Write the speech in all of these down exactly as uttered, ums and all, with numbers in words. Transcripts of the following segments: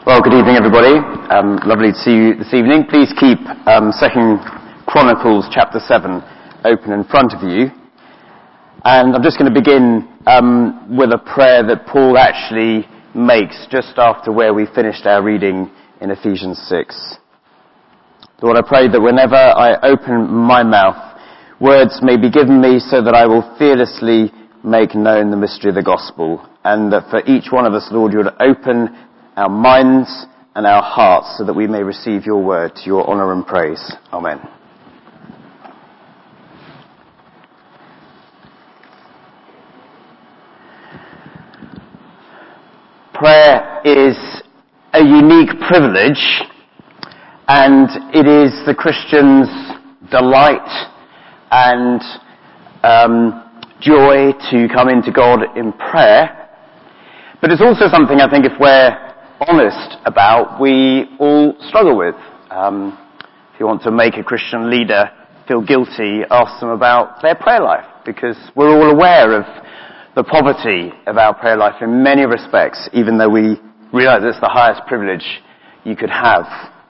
Well, good evening, everybody. Um, lovely to see you this evening. Please keep um, Second Chronicles chapter seven open in front of you. And I'm just going to begin um, with a prayer that Paul actually makes just after where we finished our reading in Ephesians six. Lord, I pray that whenever I open my mouth, words may be given me so that I will fearlessly make known the mystery of the gospel, and that for each one of us, Lord, you would open our minds and our hearts so that we may receive your word to your honour and praise. Amen. Prayer is a unique privilege, and it is the Christian's delight and um, joy to come into God in prayer. But it's also something I think, if we're honest about, we all struggle with. Um, if you want to make a Christian leader feel guilty, ask them about their prayer life, because we're all aware of the poverty of our prayer life in many respects, even though we realise it's the highest privilege you could have.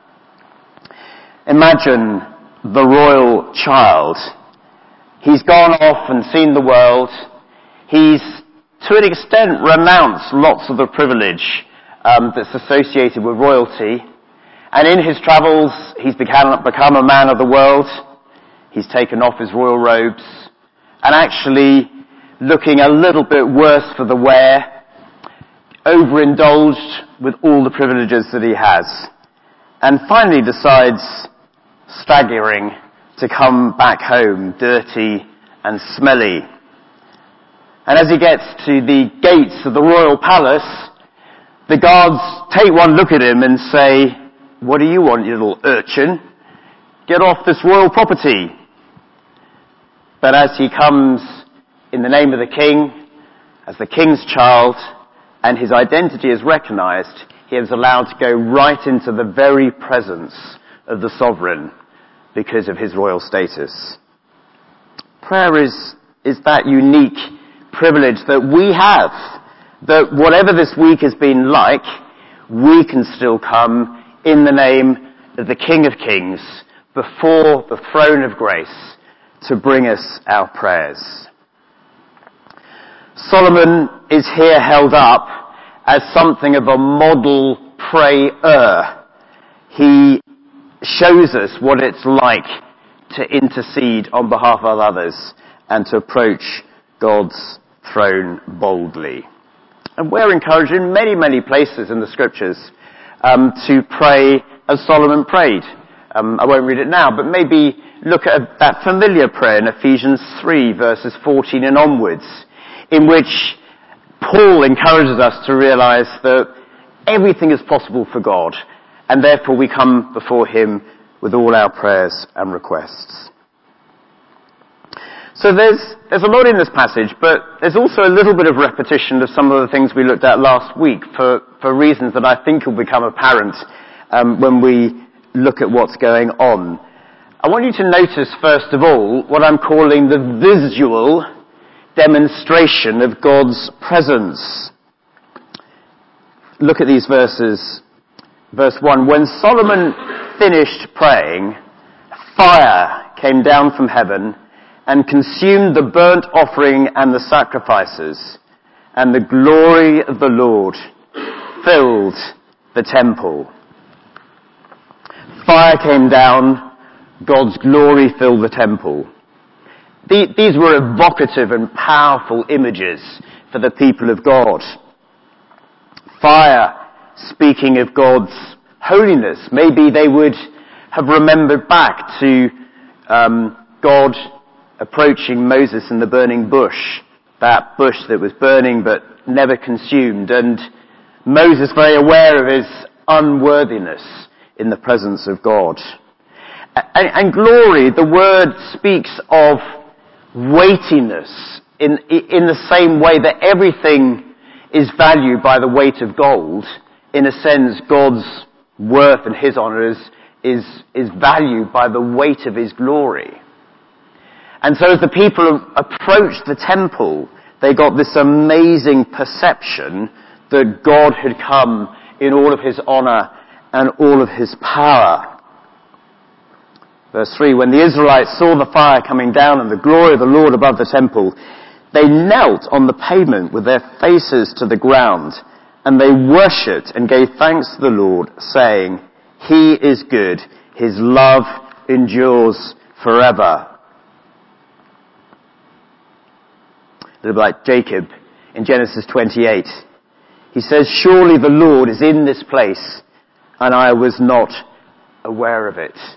Imagine the royal child. He's gone off and seen the world. He's, to an extent, renounced lots of the privilege um, that's associated with royalty. And in his travels, he's become, become a man of the world. He's taken off his royal robes and actually, looking a little bit worse for the wear, overindulged with all the privileges that he has. And finally decides, staggering, to come back home dirty and smelly. And as he gets to the gates of the royal palace, the guards take one look at him and say, "What do you want, you little urchin? Get off this royal property." But as he comes in the name of the king, as the king's child, and his identity is recognised, he is allowed to go right into the very presence of the sovereign because of his royal status. Prayer is, is that unique privilege that we have, that whatever this week has been like, we can still come in the name of the King of Kings before the throne of grace to bring us our prayers. Solomon is here held up as something of a model prayer. He shows us what it's like to intercede on behalf of others and to approach God's throne boldly. And we're encouraged in many, many places in the scriptures um, to pray as Solomon prayed. Um, I won't read it now, but maybe look at that familiar prayer in Ephesians three, verses fourteen and onwards, in which Paul encourages us to realise that everything is possible for God, and therefore we come before him with all our prayers and requests. So there's, there's a lot in this passage, but there's also a little bit of repetition of some of the things we looked at last week for, for reasons that I think will become apparent um, when we look at what's going on. I want you to notice, first of all, what I'm calling the visual demonstration of God's presence. Look at these verses. Verse one, when Solomon finished praying, fire came down from heaven and consumed the burnt offering and the sacrifices, and the glory of the Lord filled the temple. Fire came down, God's glory filled the temple. These were evocative and powerful images for the people of God. Fire, speaking of God's holiness. Maybe they would have remembered back to um, God approaching Moses in the burning bush, that bush that was burning but never consumed, and Moses very aware of his unworthiness in the presence of God. And, and glory, the word speaks of weightiness in, in the same way that everything is valued by the weight of gold. In a sense, God's worth and his honour is, is, is valued by the weight of his glory. And so as the people approached the temple, they got this amazing perception that God had come in all of his honor and all of his power. Verse three, when the Israelites saw the fire coming down and the glory of the Lord above the temple, they knelt on the pavement with their faces to the ground, and they worshipped and gave thanks to the Lord, saying, He is good, His love endures forever. A little like Jacob in Genesis twenty-eight. He says, surely the Lord is in this place, and I was not aware of it.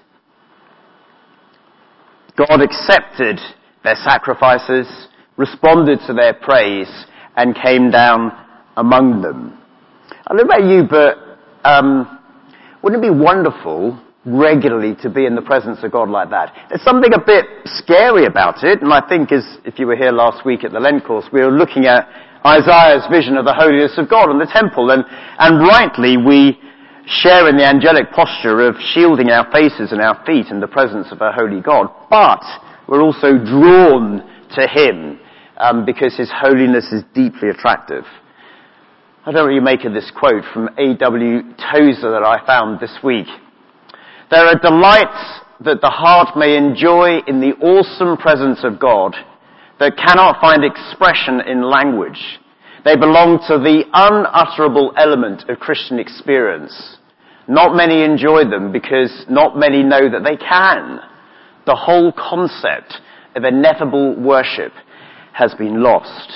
God accepted their sacrifices, responded to their praise, and came down among them. I don't know about you, but um, wouldn't it be wonderful regularly to be in the presence of God like that? There's something a bit scary about it, and I think as if you were here last week at the Lent course, we were looking at Isaiah's vision of the holiness of God in the temple, and, and rightly we share in the angelic posture of shielding our faces and our feet in the presence of our holy God, but we're also drawn to Him um, because His holiness is deeply attractive. I don't know what you make of this quote from A W Tozer that I found this week. There are delights that the heart may enjoy in the awesome presence of God that cannot find expression in language. They belong to the unutterable element of Christian experience. Not many enjoy them because not many know that they can. The whole concept of ineffable worship has been lost.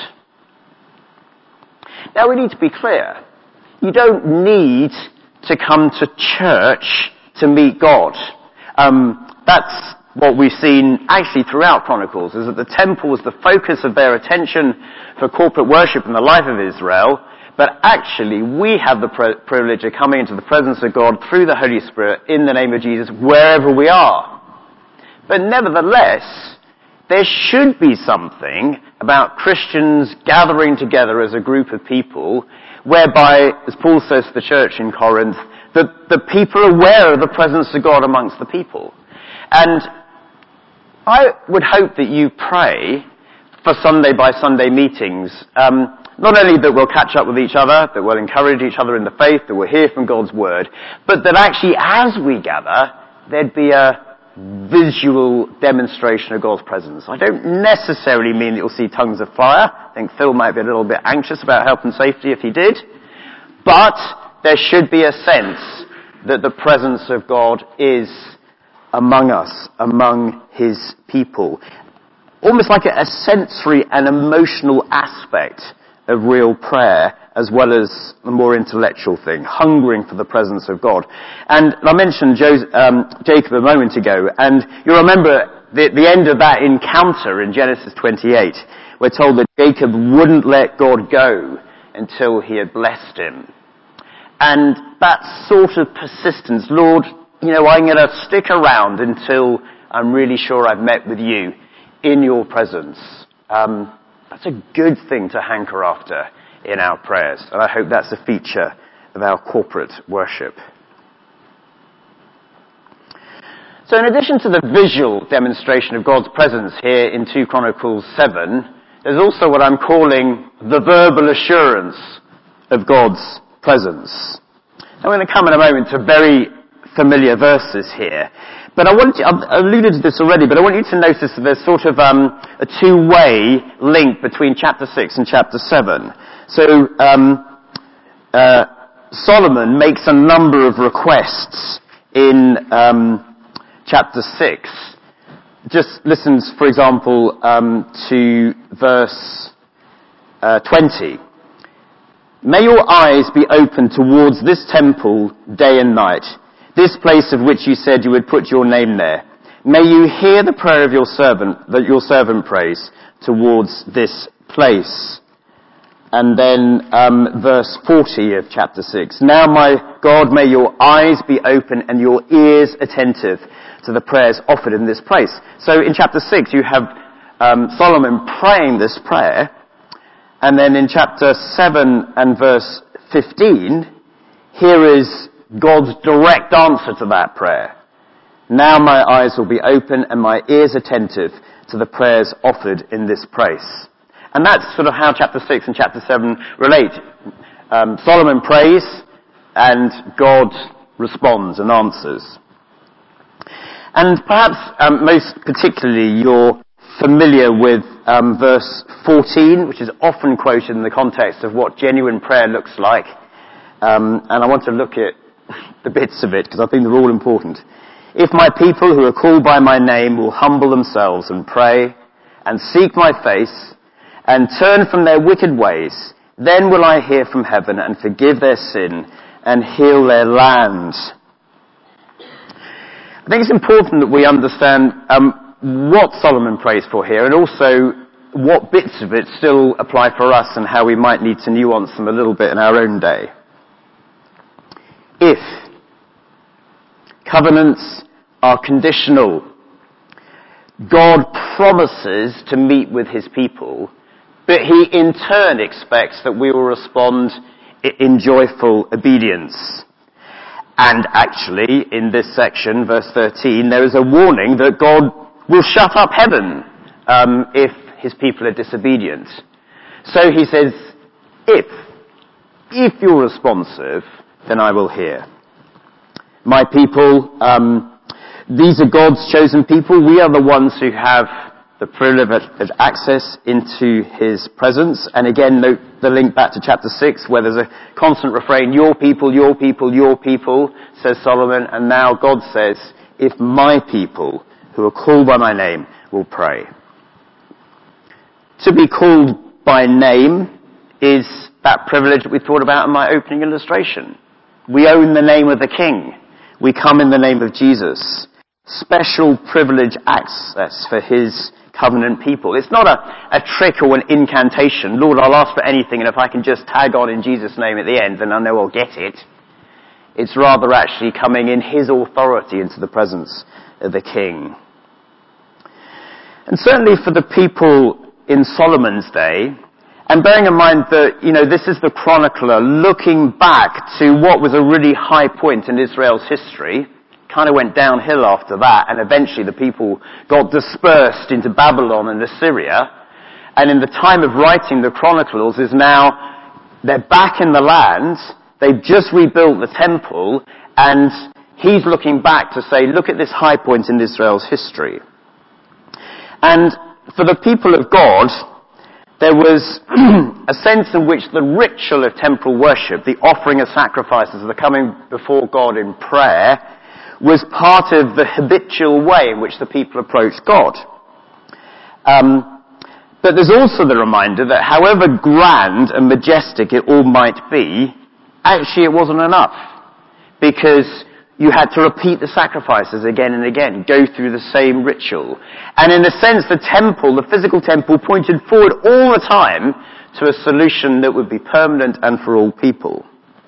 Now we need to be clear. You don't need to come to church to meet God. Um, that's what we've seen actually throughout Chronicles, is that the temple was the focus of their attention for corporate worship in the life of Israel, but actually we have the privilege of coming into the presence of God through the Holy Spirit in the name of Jesus wherever we are. But nevertheless, there should be something about Christians gathering together as a group of people whereby, as Paul says to the church in Corinth, that the people are aware of the presence of God amongst the people. And I would hope that you pray for Sunday by Sunday meetings, um, not only that we'll catch up with each other, that we'll encourage each other in the faith, that we'll hear from God's word, but that actually as we gather, there'd be a visual demonstration of God's presence. I don't necessarily mean that you'll see tongues of fire. I think Phil might be a little bit anxious about health and safety if he did. But there should be a sense that the presence of God is among us, among His people. Almost like a, a sensory and emotional aspect of real prayer, as well as a more intellectual thing, hungering for the presence of God. And I mentioned Joseph, um, Jacob a moment ago, and you'll remember the, the end of that encounter in Genesis twenty-eight. We're told that Jacob wouldn't let God go until he had blessed him. And that sort of persistence, Lord, you know, I'm going to stick around until I'm really sure I've met with you in your presence. Um, that's a good thing to hanker after in our prayers. And I hope that's a feature of our corporate worship. So in addition to the visual demonstration of God's presence here in Second Chronicles seven, there's also what I'm calling the verbal assurance of God's presence. I'm going to come in a moment to very familiar verses here. But I want you, I've alluded to this already, but I want you to notice that there's sort of um, a two-way link between chapter six and chapter seven. So um, uh, Solomon makes a number of requests in um, chapter six. Just listens, for example, um, to verse uh, twenty. May your eyes be open towards this temple day and night, this place of which you said you would put your name there. May you hear the prayer of your servant, that your servant prays towards this place. And then um, verse forty of chapter six. Now, my God, may your eyes be open and your ears attentive to the prayers offered in this place. So in chapter six, you have um, Solomon praying this prayer. And then in chapter seven and verse fifteen, here is God's direct answer to that prayer. Now my eyes will be open and my ears attentive to the prayers offered in this place. And that's sort of how chapter six and chapter seven relate. Um, Solomon prays, and God responds and answers. And perhaps um, most particularly you're familiar with um, verse fourteen, which is often quoted in the context of what genuine prayer looks like. Um, and I want to look at the bits of it because I think they're all important. If my people who are called by my name will humble themselves and pray and seek my face and turn from their wicked ways, then will I hear from heaven and forgive their sin and heal their land. I think it's important that we understand um, what Solomon prays for here, and also what bits of it still apply for us and how we might need to nuance them a little bit in our own day. If covenants are conditional, God promises to meet with his people, but he in turn expects that we will respond in joyful obedience. And actually, in this section, verse thirteen, there is a warning that God will shut up heaven um, if his people are disobedient. So he says, if, if you're responsive, then I will hear. My people, um, these are God's chosen people. We are the ones who have the privilege of access into his presence. And again, note the link back to chapter six, where there's a constant refrain, your people, your people, your people, says Solomon. And now God says, if my people who are called by my name will pray. To be called by name is that privilege that we thought about in my opening illustration. We own the name of the King. We come in the name of Jesus. Special privilege access for his covenant people. It's not a, a trick or an incantation. Lord, I'll ask for anything, and if I can just tag on in Jesus' name at the end, then I know I'll get it. It's rather actually coming in his authority into the presence of the King. And certainly for the people in Solomon's day, and bearing in mind that, you know, this is the chronicler looking back to what was a really high point in Israel's history, kind of went downhill after that, and eventually the people got dispersed into Babylon and Assyria, and in the time of writing the chronicles is now, they're back in the land, they've just rebuilt the temple, and he's looking back to say, look at this high point in Israel's history. And for the people of God, there was a sense in which the ritual of temporal worship, the offering of sacrifices, the coming before God in prayer, was part of the habitual way in which the people approached God. Um, but there's also the reminder that however grand and majestic it all might be, actually it wasn't enough. Because you had to repeat the sacrifices again and again, go through the same ritual. And in a sense, the temple, the physical temple, pointed forward all the time to a solution that would be permanent and for all people.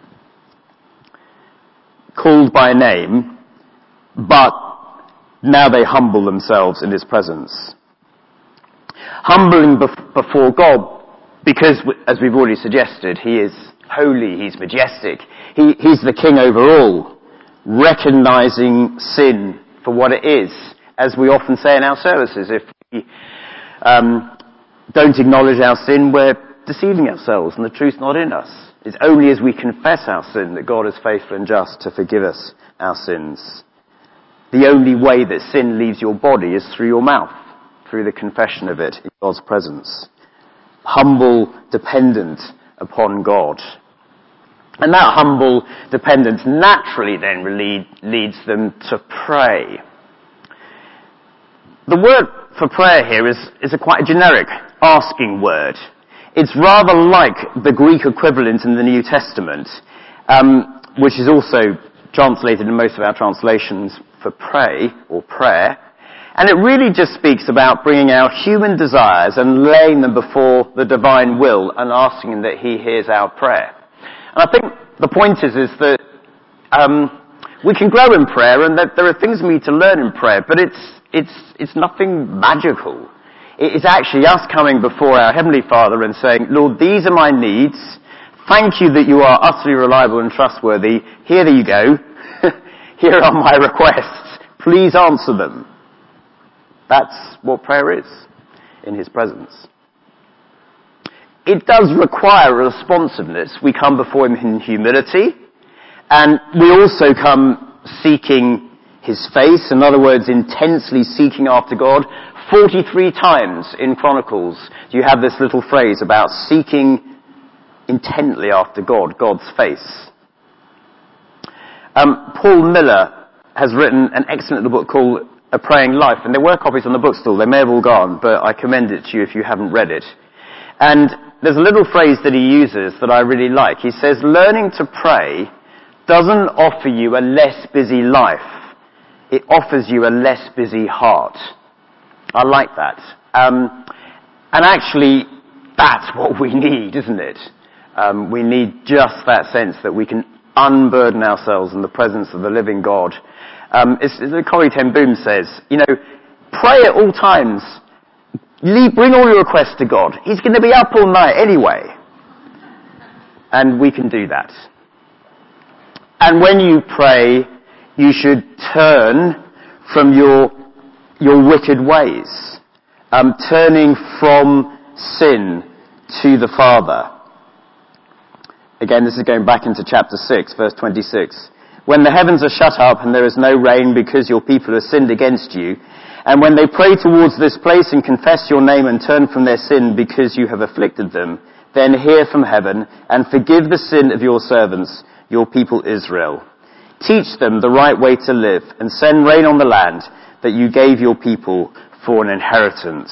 Called by name, but now they humble themselves in his presence. Humbling bef- before God, because, as we've already suggested, he is holy, he's majestic, he, he's the king over all. Recognizing sin for what it is, as we often say in our services. If we um, don't acknowledge our sin, we're deceiving ourselves and the truth's not in us. It's only as we confess our sin that God is faithful and just to forgive us our sins. The only way that sin leaves your body is through your mouth, through the confession of it in God's presence. Humble, dependent upon God. And that humble dependence naturally then lead, leads them to pray. The word for prayer here is, is a quite a generic asking word. It's rather like the Greek equivalent in the New Testament, um, which is also translated in most of our translations for pray or prayer. And it really just speaks about bringing our human desires and laying them before the divine will and asking that he hears our prayer. And I think the point is, is that um, we can grow in prayer and that there are things we need to learn in prayer, but it's, it's, it's nothing magical. It's actually us coming before our Heavenly Father and saying, Lord, these are my needs. Thank you that you are utterly reliable and trustworthy. Here you go. Here are my requests. Please answer them. That's what prayer is in his presence. It does require a responsiveness. We come before him in humility, And we also come seeking his face, in other words, intensely seeking after God. forty-three times in Chronicles you have this little phrase about seeking intently after God, God's face. Um, Paul Miller has written an excellent little book called A Praying Life, and there were copies on the bookstall. They may have all gone, but I commend it to you if you haven't read it. And there's a little phrase that he uses that I really like. He says, learning to pray doesn't offer you a less busy life. It offers you a less busy heart. I like that. Um, and actually, that's what we need, isn't it? Um, we need just that sense that we can unburden ourselves in the presence of the living God. Um, it's, it's, Corrie ten Boom says, you know, pray at all times. Leave, bring all your requests to God. He's going to be up all night anyway. And we can do that. And when you pray, you should turn from your your wicked ways, um, turning from sin to the Father. Again, this is going back into chapter six, verse twenty-six. When the heavens are shut up and there is no rain because your people have sinned against you, and when they pray towards this place and confess your name and turn from their sin because you have afflicted them, then hear from heaven and forgive the sin of your servants, your people Israel. Teach them the right way to live and send rain on the land that you gave your people for an inheritance.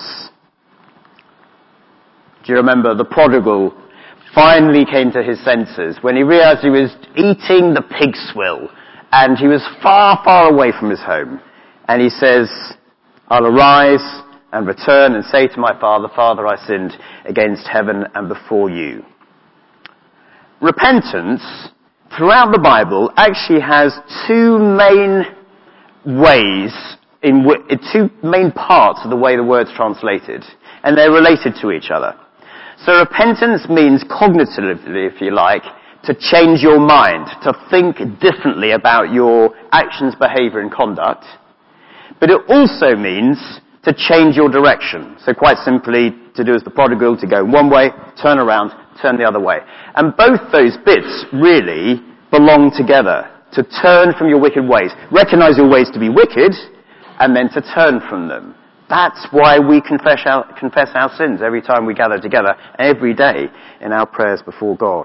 Do you remember the prodigal finally came to his senses when he realized he was eating the pig swill and he was far, far away from his home. And he says, I'll arise and return and say to my father, Father, I sinned against heaven and before you. Repentance, throughout the Bible, actually has two main ways, in w- two main parts of the way the word's translated. And they're related to each other. So repentance means cognitively, if you like, to change your mind, to think differently about your actions, behavior and conduct. But it also means to change your direction. So quite simply, to do as the prodigal, to go one way, turn around, turn the other way. And both those bits really belong together. To turn from your wicked ways. Recognize your ways to be wicked, and then to turn from them. That's why we confess our, confess our sins every time we gather together, every day in our prayers before God.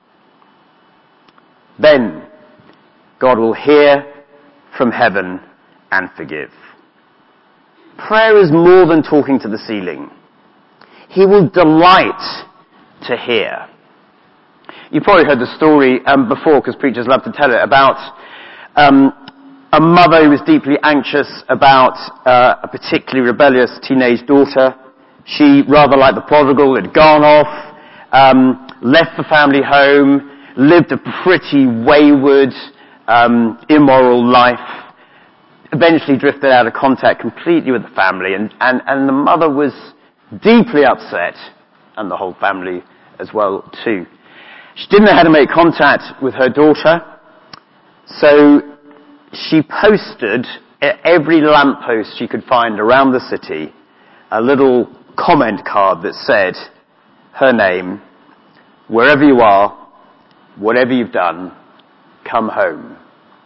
Then God will hear from heaven and forgive. Prayer is more than talking to the ceiling. He will delight to hear. You've probably heard the story um, before, because preachers love to tell it, about um, a mother who was deeply anxious about uh, a particularly rebellious teenage daughter. She, rather like the prodigal, had gone off, um, left the family home, lived a pretty wayward, um, immoral life, eventually drifted out of contact completely with the family, and, and, and the mother was deeply upset, and the whole family as well too. She didn't know how to make contact with her daughter, so she posted at every lamppost she could find around the city a little comment card that said her name, wherever you are, whatever you've done, come home.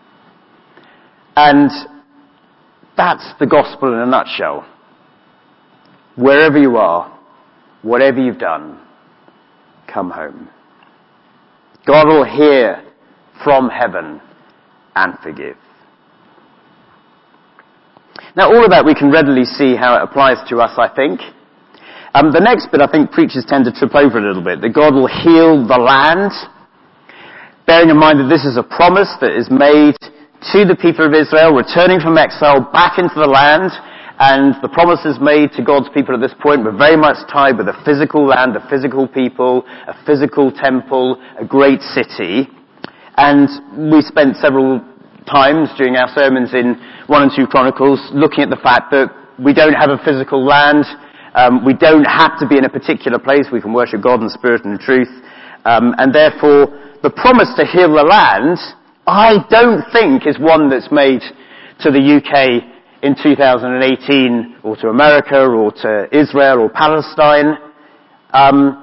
And that's the gospel in a nutshell. Wherever you are, whatever you've done, come home. God will hear from heaven and forgive. Now, all of that we can readily see how it applies to us, I think. Um, the next bit, I think preachers tend to trip over a little bit, that God will heal the land, bearing in mind that this is a promise that is made to the people of Israel, returning from exile back into the land, and the promises made to God's people at this point were very much tied with a physical land, a physical people, a physical temple, a great city. And we spent several times during our sermons in one and two Chronicles looking at the fact that we don't have a physical land, um, we don't have to be in a particular place, we can worship God in spirit and truth, um, and therefore the promise to heal the land, I don't think is one that's made to the U K in two thousand eighteen, or to America, or to Israel, or Palestine. Um,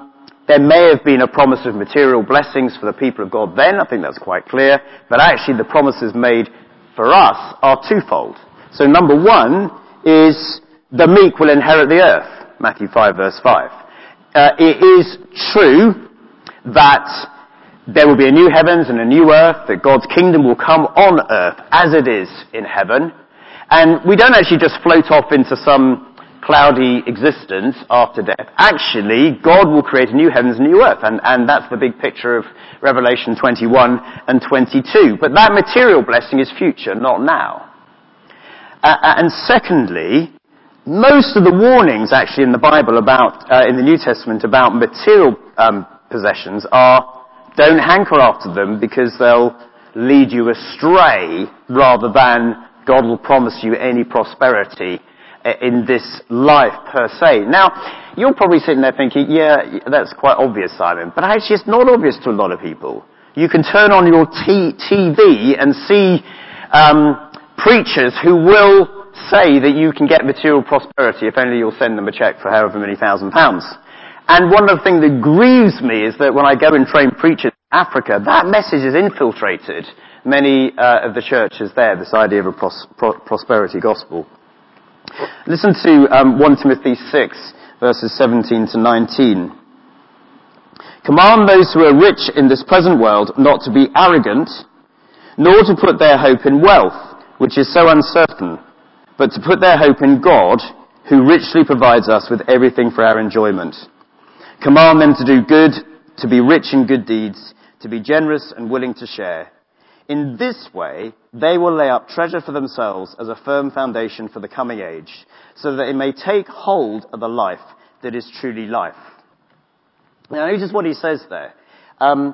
There may have been a promise of material blessings for the people of God then, I think that's quite clear, but actually the promises made for us are twofold. So number one is the meek will inherit the earth, Matthew five verse five. Uh, it is true that there will be a new heavens and a new earth, that God's kingdom will come on earth as it is in heaven. And we don't actually just float off into some cloudy existence after death. Actually, God will create a new heavens and a new earth. And, and that's the big picture of Revelation twenty-one and twenty-two. But that material blessing is future, not now. Uh, and secondly, most of the warnings actually in the Bible about, uh, in the New Testament about material um, possessions are don't hanker after them because they'll lead you astray rather than God will promise you any prosperity in this life per se. Now, you're probably sitting there thinking, yeah, that's quite obvious, Simon, but actually it's not obvious to a lot of people. You can turn on your t- TV and see um, preachers who will say that you can get material prosperity if only you'll send them a cheque for however many thousand pounds. And one of the things that grieves me is that when I go and train preachers in Africa, that message has infiltrated many uh, of the churches there, this idea of a pros- pro- prosperity gospel. Listen to um, First Timothy six, verses seventeen to nineteen. Command those who are rich in this present world not to be arrogant, nor to put their hope in wealth, which is so uncertain, but to put their hope in God, who richly provides us with everything for our enjoyment. Command them to do good, to be rich in good deeds, to be generous and willing to share. In this way, they will lay up treasure for themselves as a firm foundation for the coming age, so that it may take hold of the life that is truly life. Now, notice what he says there. Um,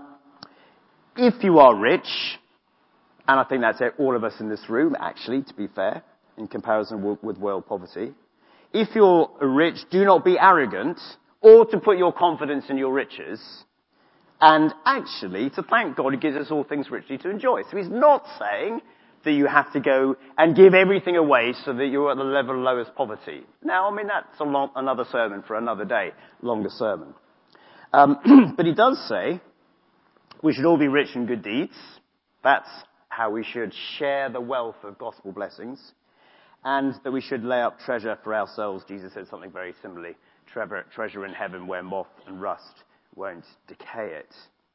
if you are rich, and I think that's all of us in this room, actually, to be fair, in comparison with world poverty. If you're rich, do not be arrogant, or to put your confidence in your riches, and actually to thank God who gives us all things richly to enjoy. So he's not saying that you have to go and give everything away so that you're at the level of lowest poverty. Now, I mean, that's a long, another sermon for another day, longer sermon. Um, but he does say we should all be rich in good deeds. That's how we should share the wealth of gospel blessings. And that we should lay up treasure for ourselves. Jesus said something very similarly. Treasure, treasure in heaven where moth and rust won't decay it.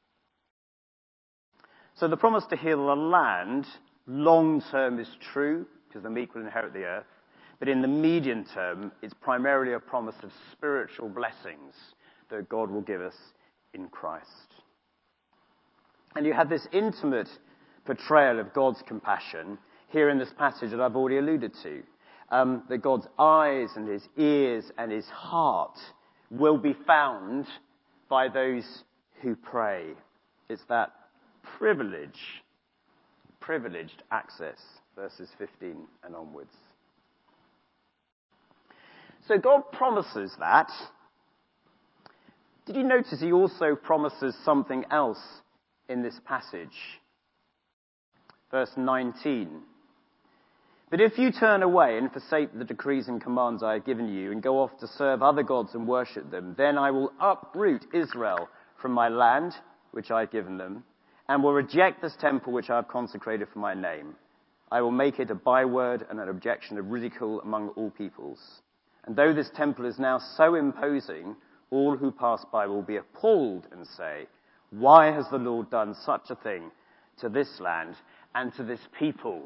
So the promise to heal the land, long term is true, because the meek will inherit the earth. But in the medium term, it's primarily a promise of spiritual blessings that God will give us in Christ. And you have this intimate portrayal of God's compassion here in this passage that I've already alluded to. Um, that God's eyes and his ears and his heart will be found by those who pray. It's that privilege, privileged access, verses fifteen and onwards. So God promises that. Did you notice he also promises something else in this passage? Verse nineteen. But if you turn away and forsake the decrees and commands I have given you and go off to serve other gods and worship them, then I will uproot Israel from my land, which I have given them, and will reject this temple which I have consecrated for my name. I will make it a byword and an objection of ridicule among all peoples. And though this temple is now so imposing, all who pass by will be appalled and say, why has the Lord done such a thing to this land and to this people?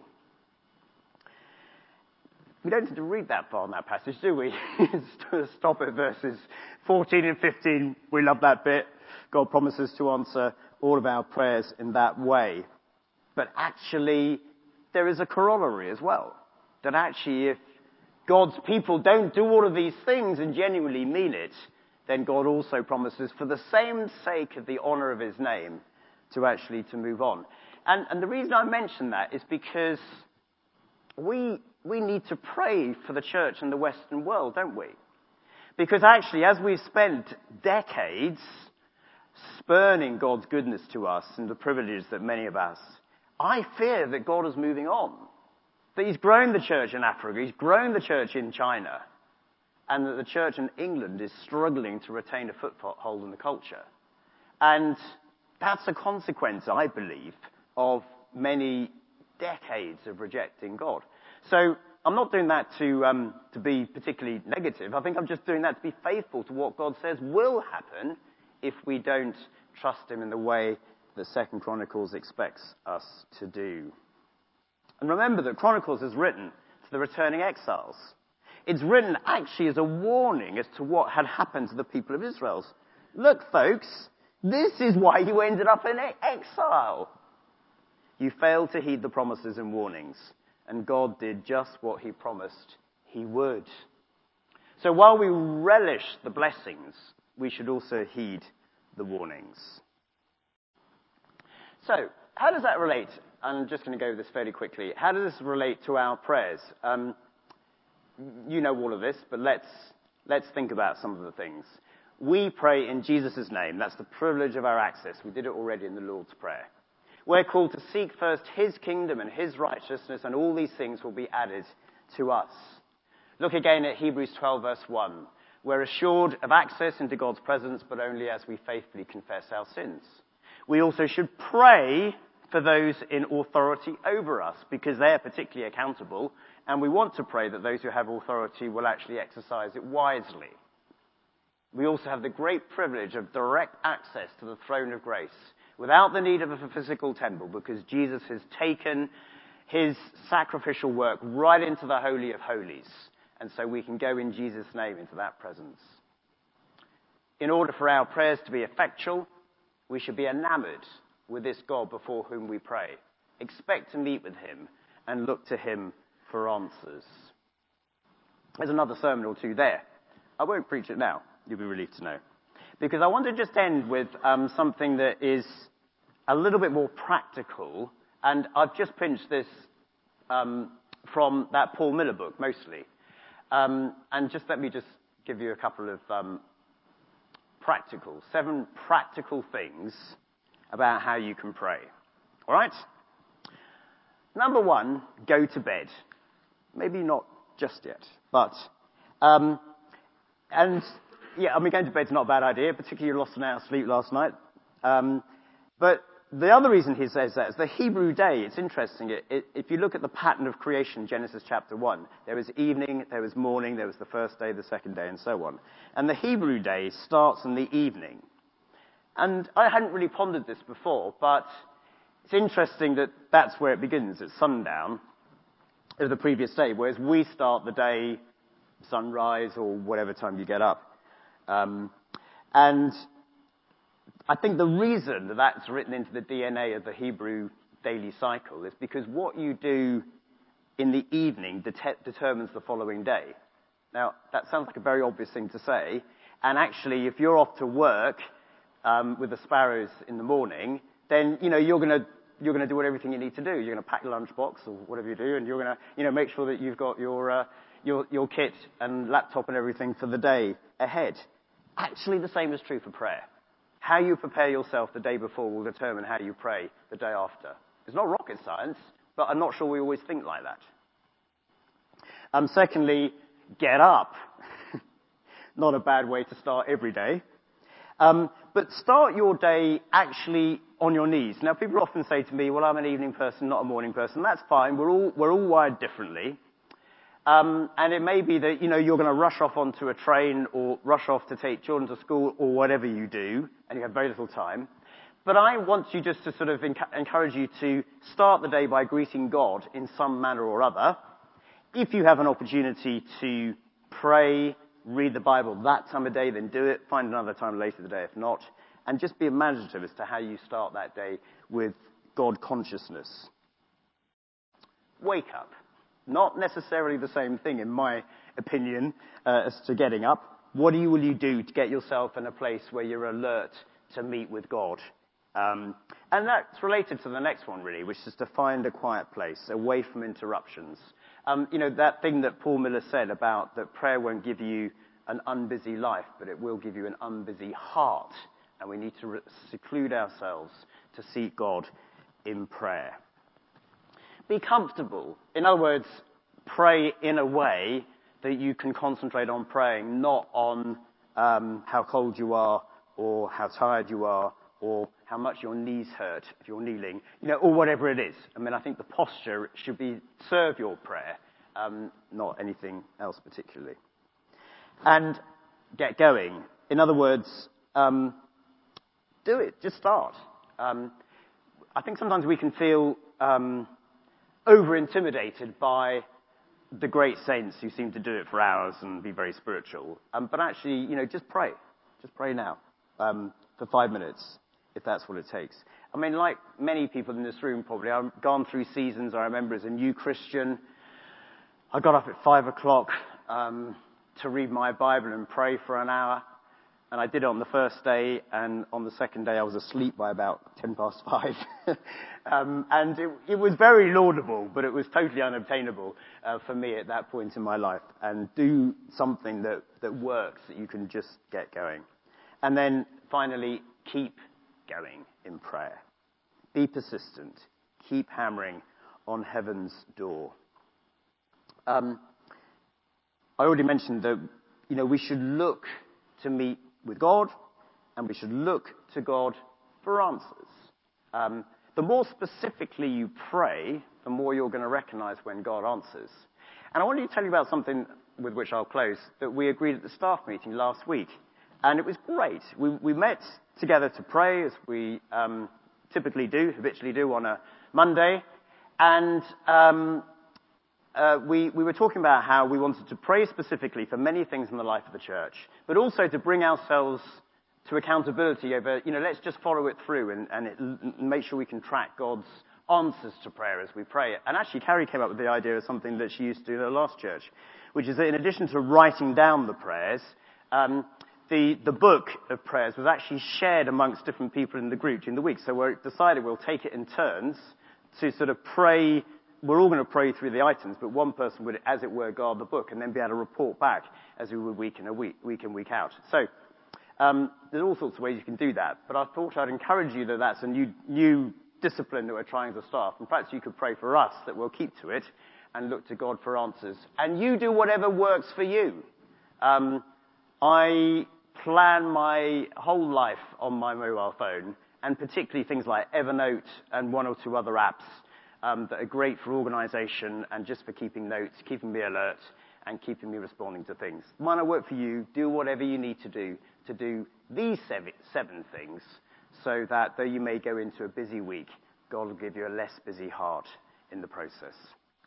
We don't need to read that far in that passage, do we? Stop at verses fourteen and fifteen. We love that bit. God promises to answer all of our prayers in that way. But actually, there is a corollary as well. That actually, if God's people don't do all of these things and genuinely mean it, then God also promises, for the same sake of the honor of his name, to actually to move on. And, and the reason I mention that is because we... We need to pray for the church in the Western world, don't we? Because actually, as we've spent decades spurning God's goodness to us and the privileges that many of us, I fear that God is moving on. That he's grown the church in Africa, he's grown the church in China. and that the church in England is struggling to retain a foothold in the culture. And that's a consequence, I believe, of many decades of rejecting God. So I'm not doing that to um, to be particularly negative. I think I'm just doing that to be faithful to what God says will happen if we don't trust him in the way that Second Chronicles expects us to do. And remember that Chronicles is written to the returning exiles. It's written actually as a warning as to what had happened to the people of Israel. Look, folks, this is why you ended up in exile. You failed to heed the promises and warnings, and God did just what he promised he would. So while we relish the blessings, we should also heed the warnings. So, how does that relate? I'm just going to go over this fairly quickly. How does this relate to our prayers? Um, you know all of this, but let's let's think about some of the things. We pray in Jesus' name. That's the privilege of our access. We did it already in the Lord's Prayer. We're called to seek first his kingdom and his righteousness, and all these things will be added to us. Look again at Hebrews twelve, verse one. We're assured of access into God's presence, but only as we faithfully confess our sins. We also should pray for those in authority over us, because they're particularly accountable, and we want to pray that those who have authority will actually exercise it wisely. We also have the great privilege of direct access to the throne of grace, without the need of a physical temple, because Jesus has taken his sacrificial work right into the Holy of Holies. And so we can go in Jesus' name into that presence. In order for our prayers to be effectual, we should be enamored with this God before whom we pray. Expect to meet with him and look to him for answers. There's another sermon or two there. I won't preach it now. You'll be relieved to know. Because I want to just end with um, something that is a little bit more practical. And I've just pinched this um, from that Paul Miller book, mostly. Um, and just let me just give you a couple of um, practical, seven practical things about how you can pray. All right? Number one, go to bed. Maybe not just yet, but... Um, and... Yeah, I mean, going to bed's not a bad idea, particularly you lost an hour's sleep last night. Um, but the other reason he says that is the Hebrew day. It's interesting. It, it, if you look at the pattern of creation, Genesis chapter one, there was evening, there was morning, there was the first day, the second day, and so on. And the Hebrew day starts in the evening. And I hadn't really pondered this before, but it's interesting that that's where it begins, at sundown of the previous day, whereas we start the day sunrise or whatever time you get up. Um, and I think the reason that that's written into the D N A of the Hebrew daily cycle is because what you do in the evening det- determines the following day. Now, that sounds like a very obvious thing to say, and actually, if you're off to work um, with the sparrows in the morning, then you know you're going to you're going to do everything you need to do. You're going to pack your lunchbox or whatever you do, and you're going to you know make sure that you've got your uh, your your kit and laptop and everything for the day ahead. Actually, the same is true for prayer. How you prepare yourself the day before will determine how you pray the day after. It's not rocket science, but I'm not sure we always think like that. Um, secondly, get up. Not a bad way to start every day. Um, but start your day actually on your knees. Now, people often say to me, well, I'm an evening person, not a morning person. That's fine. We're all, we're all wired differently. Um, and it may be that, you know, you're going to rush off onto a train or rush off to take children to school or whatever you do, and you have very little time. But I want you just to sort of enc- encourage you to start the day by greeting God in some manner or other. If you have an opportunity to pray, read the Bible that time of day, then do it. Find another time later in the day if not. And just be imaginative as to how you start that day with God consciousness. Wake up. Not necessarily the same thing, in my opinion, uh, as to getting up. What do you, will you do to get yourself in a place where you're alert to meet with God? Um, and that's related to the next one, really, which is to find a quiet place, away from interruptions. Um, you know, that thing that Paul Miller said about that prayer won't give you an unbusy life, but it will give you an unbusy heart. And we need to re- seclude ourselves to seek God in prayer. Be comfortable. In other words, pray in a way that you can concentrate on praying, not on um, how cold you are, or how tired you are, or how much your knees hurt if you're kneeling, you know, or whatever it is. I mean, I think the posture should be serve your prayer, um, not anything else particularly. And get going. In other words, um, do it. Just start. Um, I think sometimes we can feel um, over-intimidated by the great saints who seem to do it for hours and be very spiritual. Um, but actually, you know, just pray. Just pray now um, for five minutes, if that's what it takes. I mean, like many people in this room probably, I've gone through seasons. I remember as a new Christian, I got up at five o'clock um, to read my Bible and pray for an hour. And I did it on the first day, and on the second day I was asleep by about ten past five. um, and it, it was very laudable, but it was totally unobtainable uh, for me at that point in my life. And do something that, that works, that you can just get going. And then finally, keep going in prayer. Be persistent. Keep hammering on heaven's door. Um, I already mentioned that, you know, we should look to meet with God, and we should look to God for answers. Um, the more specifically you pray, the more you're going to recognize when God answers. And I wanted to tell you about something with which I'll close that we agreed at the staff meeting last week. And it was great. We, we met together to pray, as we um, typically do, habitually do on a Monday. And um, Uh, we, we were talking about how we wanted to pray specifically for many things in the life of the church, but also to bring ourselves to accountability over, you know, let's just follow it through and, and it, make sure we can track God's answers to prayer as we pray. And actually, Carrie came up with the idea of something that she used to do in her last church, which is that in addition to writing down the prayers, um, the, the book of prayers was actually shared amongst different people in the group during the week. So we decided we'll take it in turns to sort of pray. We're all going to pray through the items, but one person would, as it were, guard the book and then be able to report back as we would week in, a week, week in, week out. So um, there's all sorts of ways you can do that, but I thought I'd encourage you that that's a new, new discipline that we're trying to start. And perhaps you could pray for us that we'll keep to it and look to God for answers. And you do whatever works for you. Um, I plan my whole life on my mobile phone, and particularly things like Evernote and one or two other apps Um, that are great for organisation and just for keeping notes, keeping me alert, and keeping me responding to things. Might not work for you. Do whatever you need to do to do these seven, seven things, so that though you may go into a busy week, God will give you a less busy heart in the process.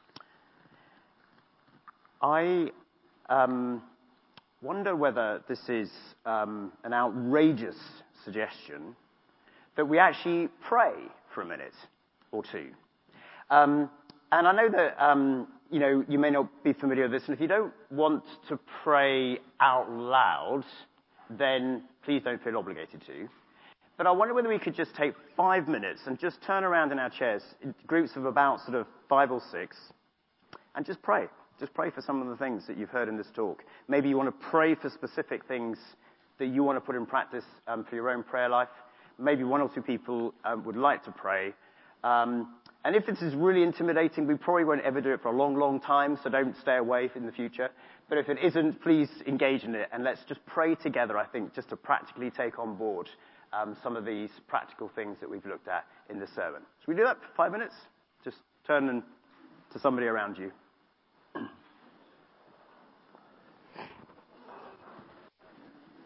I um, wonder whether this is um, an outrageous suggestion that we actually pray for a minute or two. Um, and I know that, um, you know, you may not be familiar with this, and if you don't want to pray out loud, then please don't feel obligated to. But I wonder whether we could just take five minutes and just turn around in our chairs, in groups of about sort of five or six, and just pray. Just pray for some of the things that you've heard in this talk. Maybe you want to pray for specific things that you want to put in practice um, for your own prayer life. Maybe one or two people um, would like to pray. Um, And if this is really intimidating, we probably won't ever do it for a long, long time, so don't stay away in the future. But if it isn't, please engage in it, and let's just pray together, I think, just to practically take on board um, some of these practical things that we've looked at in the sermon. Should we do that for five minutes? Just turn and, to somebody around you.